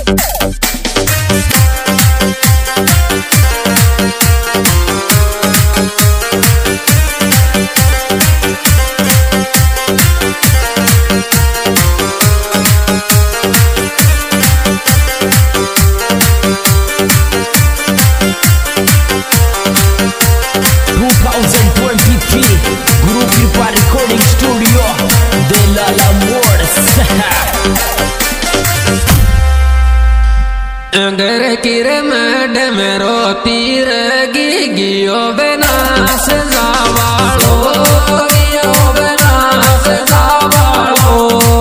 घर किर मैडम रोती रगी गियो बेनास जावालो गियो बेनास जावालो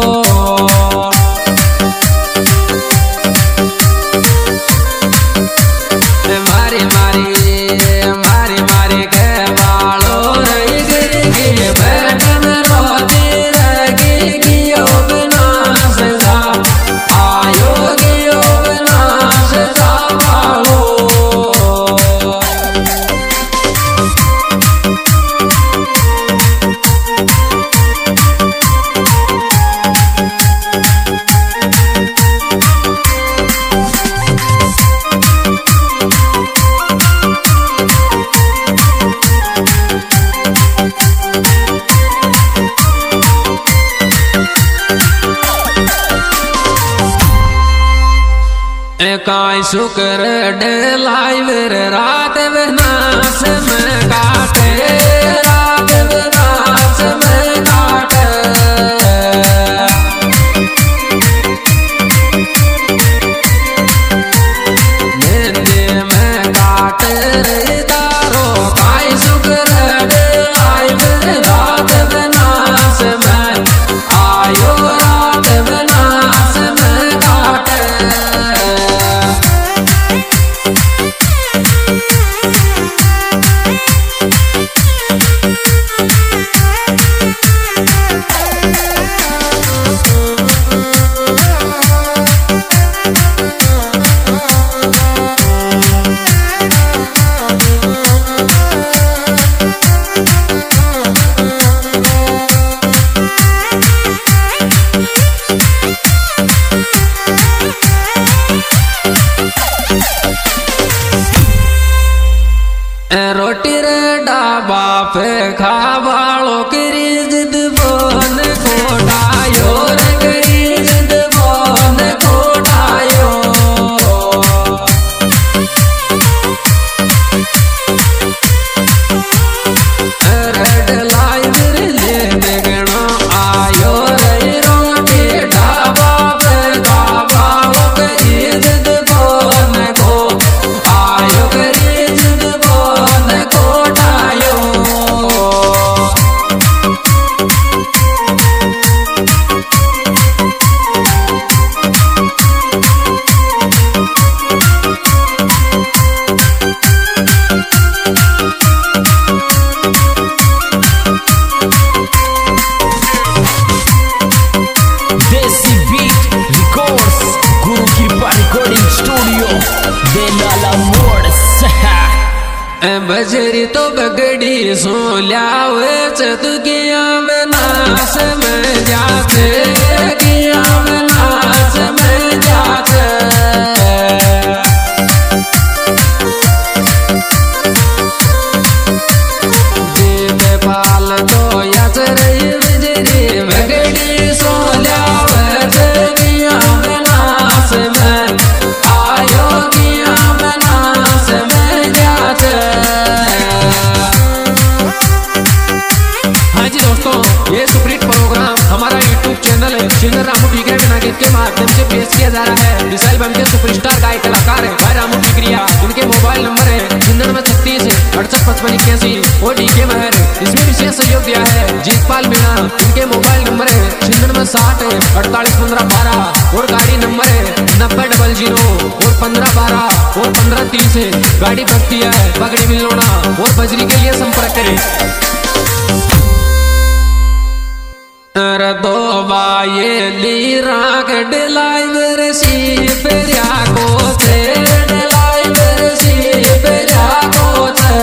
मारी मारी मारी मारी के बालो रही गिर गियो मैडम रोती रगी गियो बेनास जा आयो गियो काय शुक्र डे लाइव रात विनाश में काटे रात विनाश में काटे मेहंदी में काटे रे दारो काय शुक्र डे लाइव रात विनाश में आयो रात विनाश में काटे रोटी रे डाबा पे खावालो करी जिद बोन कोटायो रे करी जिद बोन कोटायो रेड लाइव रे ले देखनो आयो रे रोटी डाबा पे खावालो करी जिद बोन को आयो करी जिद कोटायो देसी बीट रिकॉर्ड्स गुरु कृपा रिकॉर्डिंग स्टूडियो देलाला मोड़ बजरी तो बगड़ी सो लियावे चतुकिया बनास में जाते किया बनास में जाते दीद पाल तो याच रही बजरी बगड़ी सो लियावे चतुकिया बनास में आयो किया बनास में जाते। हाँ जी दोस्तों, ये सुपरहिट प्रोग्राम हमारा यूट्यूब चैनल है सिंगर रामू टिकरिया बिना गीत के माध्यम से पेश किया जा रहा है। मिसाइल बम के सुपरस्टार गायक कलाकार है भाई रामू टिकरिया। उनके मोबाइल नंबर है 9936 685581 और डीके महर। इसमें विशेष सहयोग दिया है जीतपाल मीणा। इनके मोबाइल नंबर है 9960 481512 और गाड़ी नंबर है 9000 और 1512 और 1530 है। गाड़ी भरती है पगड़ी मिलोना और बजरी के लिए संपर्क करें। दो बाये ली राग डिलाइव सी पेरिया को थे डिलाइव सी पेरिया को थे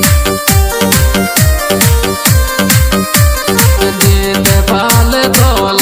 दीद पाल तो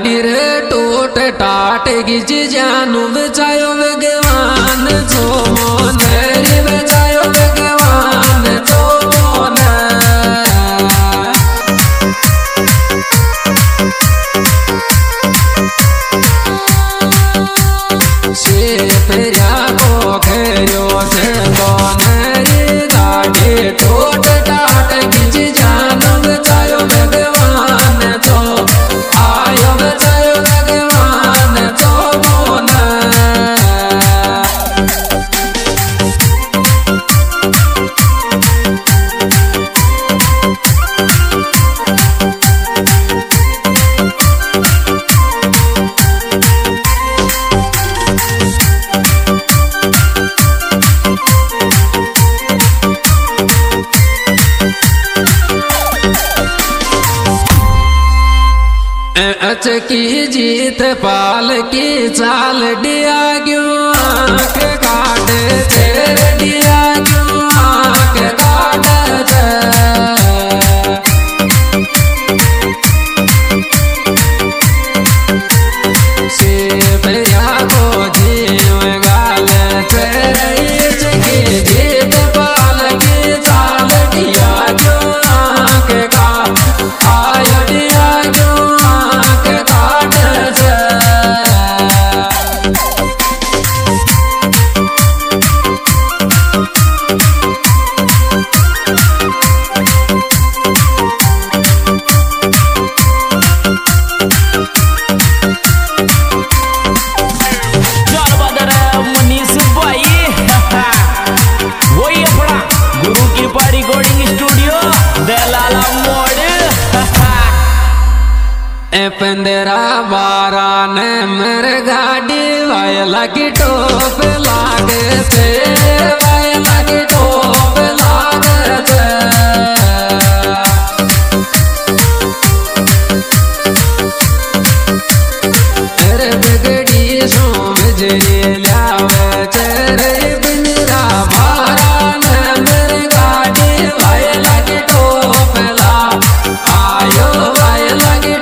गाड़ी रे टूट टाट गिज जानू बचायो भगवान जो मोने रे बचायो भगवान जो मोने से फेरिया को घेरो से कोने रे गाड़ी टूट टाट गिज जानू बचायो भगवान जो आयो बचायो भगवान जो मोने की जीत पाल की चाल डिया क्यों आँख काटे तेरे डिया क्यों आँख काटे से भैया को जीव गाल तेरे की जीत पाल की चाल डिया क्यों आँख काटे आयो डिया क्यों पंद्रह बारह ने मेरे गाड़ी वायला की टोप लागे थे वायला की टोप लागे थे तेरे बिगड़ी सो बिजली लावे तेरे पंद्रह बारह ने मेरे गाड़ी वायला की टोप ला आयो वायला की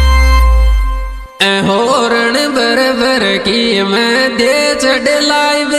होरण बर बर की मैं दे चढ़ लाइव